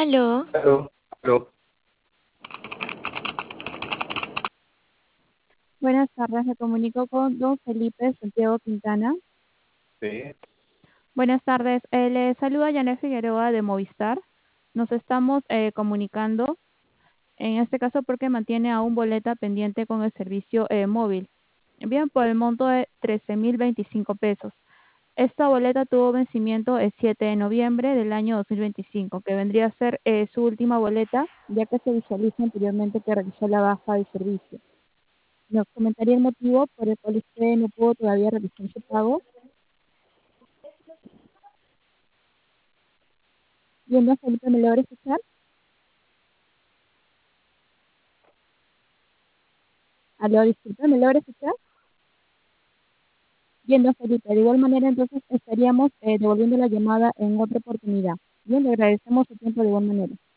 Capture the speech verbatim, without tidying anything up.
Aló, Aló, aló. Buenas tardes, me comunico con don Felipe Santiago Quintana. Sí, Buenas tardes, eh, le saluda Janet Figueroa de Movistar. Nos estamos eh, comunicando, en este caso porque mantiene aún boleta pendiente con el servicio eh, móvil. Bien, por el monto de trece mil veinticinco pesos. Esta boleta tuvo vencimiento el siete de noviembre del año dos mil veinticinco, que vendría a ser eh, su última boleta, ya que se visualiza anteriormente que realizó la baja del servicio. ¿Nos comentaría el motivo por el cual usted no pudo todavía realizar su pago? Bien, don Felipe, ¿me logra escuchar? Aló, disculpe, ¿me logra escuchar? Bien, don Felipe, de igual manera entonces estaríamos eh, devolviendo la llamada en otra oportunidad. Bien, le agradecemos su tiempo de igual manera.